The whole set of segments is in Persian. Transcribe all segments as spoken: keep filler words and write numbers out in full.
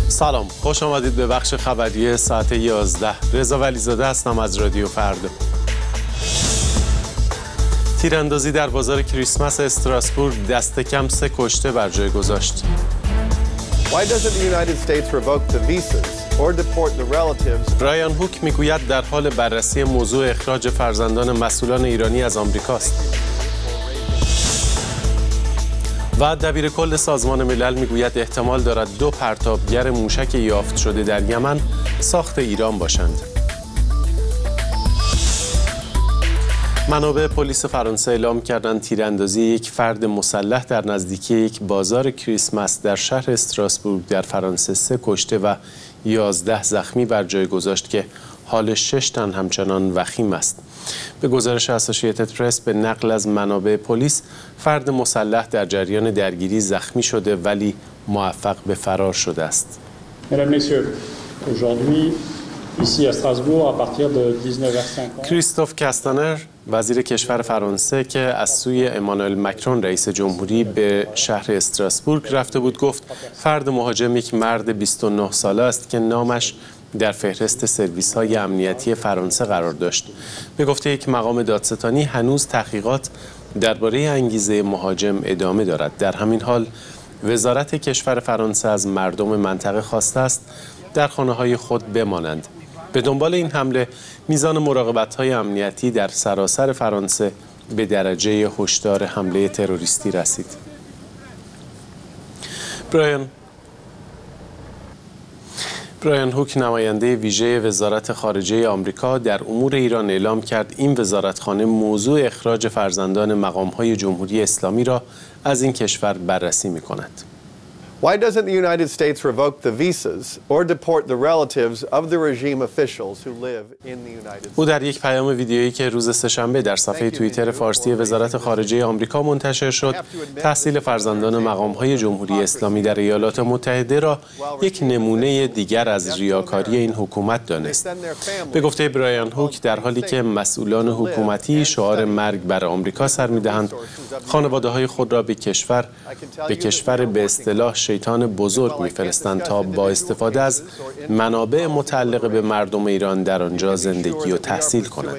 سلام، خوش آمدید به بخش خبری ساعت یازده. رضا ولیزاده هستم از رادیو فردا. تیراندازی در بازار کریسمس استراسبورگ دست کم سه کشته بر جای گذاشت. برایان هوک میگوید در حال بررسی موضوع اخراج فرزندان مسئولان ایرانی از آمریکاست. و دبیر کل سازمان ملل میگوید احتمال دارد دو پرتابگر موشک یافت شده در یمن ساخت ایران باشند. منابع پلیس فرانسه اعلام کردند تیراندازی یک فرد مسلح در نزدیکی یک بازار کریسمس در شهر استراسبورگ در فرانسه سه کشته و یازده زخمی بر جای گذاشت که حال شش تن همچنان وخیم است. به گزارش اسوسییتد پرس به نقل از منابع پلیس، فرد مسلح در جریان درگیری زخمی شده ولی موفق به فرار شده است. کریستوف کاستانر وزیر کشور فرانسه که از سوی امانوئل مکرون رئیس جمهوری به شهر استراسبورگ رفته بود گفت فرد مهاجم یک مرد بیست و نه ساله است که نامش در فهرست سرویس‌های امنیتی فرانسه قرار داشت. به گفته یک مقام دادستانی هنوز تحقیقات درباره انگیزه مهاجم ادامه دارد. در همین حال وزارت کشور فرانسه از مردم منطقه خواسته است در خانه‌های خود بمانند. به دنبال این حمله میزان مراقبت‌های امنیتی در سراسر فرانسه به درجه هشدار حمله تروریستی رسید. برایان برایان هوک نماینده ویژه وزارت خارجه آمریکا در امور ایران اعلام کرد این وزارتخانه موضوع اخراج فرزندان مقام‌های جمهوری اسلامی را از این کشور بررسی می‌کند. Why doesn't the United States revoke the visas or deport the relatives of the regime officials who live in the United States? او در یک پیام ویدیویی که روز سه‌شنبه در صفحه توییتر فارسی وزارت خارجه آمریکا منتشر شد، تحصیل فرزندان مقام‌های جمهوری اسلامی در ایالات متحده را یک نمونه دیگر از ریاکاری این حکومت دانست. به گفته برایان هوک، در حالی که مسئولان حکومتی شعار مرگ بر آمریکا سر می‌دهند، خانواده‌های خود را به کشور به کشور به اصطلاح شیطان بزرگ می‌فرستند تا با استفاده از منابع متعلق به مردم ایران در آنجا زندگی و تحصیل کنند.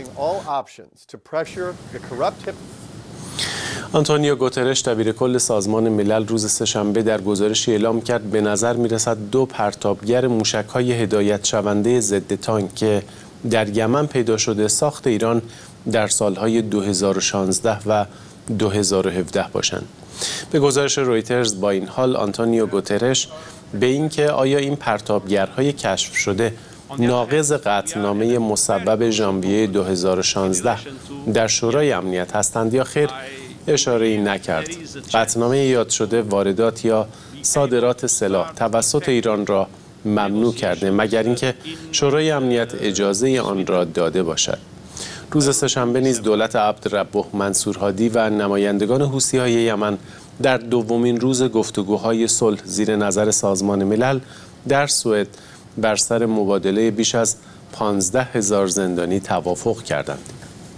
آنتونیو گوترش دبیر کل سازمان ملل روز سه‌شنبه در گزارشی اعلام کرد به نظر می‌رسد دو پرتابگر موشک‌های هدایت شونده ضد تانک که در یمن پیدا شده ساخت ایران در سال‌های دو هزار و شانزده و دو هزار و هفده باشند. به گزارش رویترز با این حال آنتونیو گوترش به اینکه آیا این پرتابگرهای کشف شده ناقض قطعنامه مصوب ژانویه دو هزار و شانزده در شورای امنیت هستند یا خیر اشاره‌ای نکرد. قطعنامه یاد شده واردات یا صادرات سلاح توسط ایران را ممنوع کرده مگر اینکه شورای امنیت اجازه آن را داده باشد. روز سه‌شنبه نیز دولت عبدالربه منصور هادی و نمایندگان حوثی‌های یمن در دومین روز گفتگوهای صلح زیر نظر سازمان ملل در سوئد بر سر مبادله بیش از پانزده هزار زندانی توافق کردند.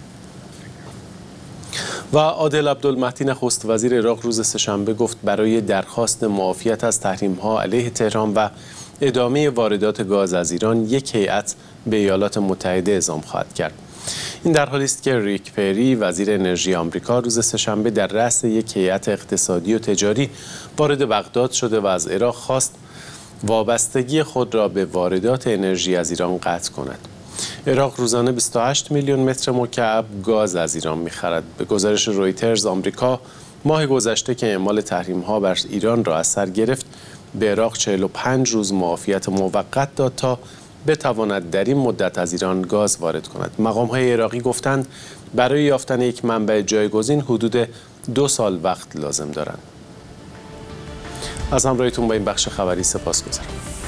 و عادل عبدالمهدی نخست وزیر عراق روز سه‌شنبه گفت برای درخواست معافیت از تحریم‌ها علیه تهران و ادامه واردات گاز از ایران یک هیئت به ایالات متحده اعزام خواهد کرد. این در حالی است که ریک پری وزیر انرژی آمریکا روز سه‌شنبه در رأس یک هیئت اقتصادی و تجاری وارد بغداد شده و از عراق خواست وابستگی خود را به واردات انرژی از ایران قطع کند. عراق روزانه بیست و هشت میلیون متر مکعب گاز از ایران می‌خرد. به گزارش رویترز آمریکا ماه گذشته که اعمال تحریم‌ها بر ایران را از سر گرفت، به عراق چهل و پنج روز معافیت موقت داد تا بتواند در این مدت از ایران گاز وارد کند. مقام‌های عراقی گفتند برای یافتن یک منبع جایگزین حدود دو سال وقت لازم دارند. از همراهیتون با این بخش خبری سپاسگزارم.